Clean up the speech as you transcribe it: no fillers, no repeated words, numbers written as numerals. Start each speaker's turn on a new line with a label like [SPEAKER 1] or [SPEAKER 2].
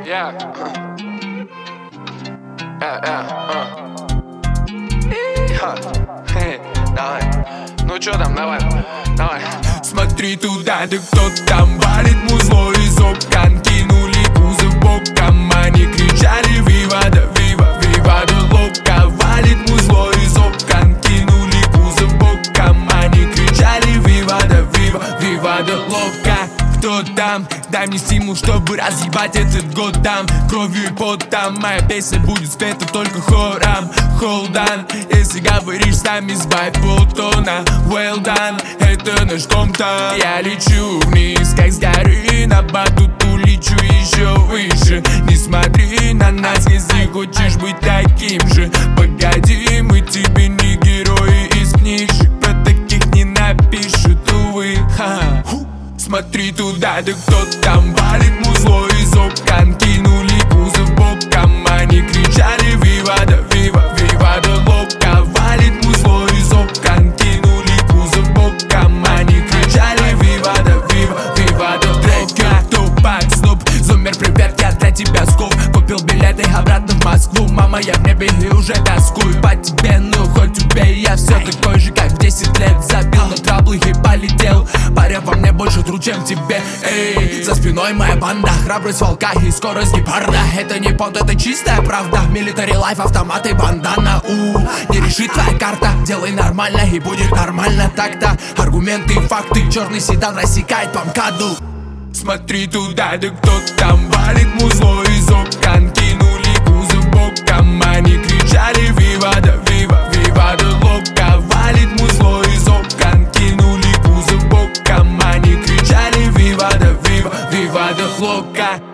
[SPEAKER 1] Yeah. Давай. Ну чё там, давай.
[SPEAKER 2] Смотри туда, да кто там валит музло из окон. Кинули кузов боком, они кричали вива, да вива, вива, да лока. Валит музло из окон, кинули кузов боком, они кричали вива, да вива, вива, да лока. Кто там? Дай мне стимул, чтобы разъебать этот год там. Кровью и потом моя песня будет спета только хором. Hold on, если говоришь с нами, сбавь полтона. Well done, это наш дом-то. Я лечу вниз, как с горы, на батуту лечу еще выше. Не смотри на нас, если хочешь быть таким же. Погоди, мы тебе не герои из книжек, про таких не напишут, увы. Смотри туда, да кто там валит музло из окон. Кинули кузов боком, они кричали вива, да вива, вива, да лока. Валит музло из окон, кинули кузов боком, они кричали вива, да вива, вива, да лока. Тупак, снуп, зумер, привет, я для тебя скуп. Купил билеты обратно в Москву, мама, я в небе и уже тоскую по тебе. Ну хоть убей, я все такой же, как в 10 лет. Забил на траблы и полетел. Паря во мне больше тру, чем тебе. Эй, за спиной моя банда, храбрость волка и скорость гепарда. Это не понт, это чистая правда. Military life, автоматы, бандана. Не решит твоя карта, делай нормально и будет нормально так-то. Аргументы и факты, черный седан рассекает по МКАДу. Смотри туда, да кто там валит музло из окон. Кинули кузов боком, они кричали вива, да вива, вива, да лока. Валит музло из окон, кинули кузов боком, они кричали вива, да вива, вива, да лока.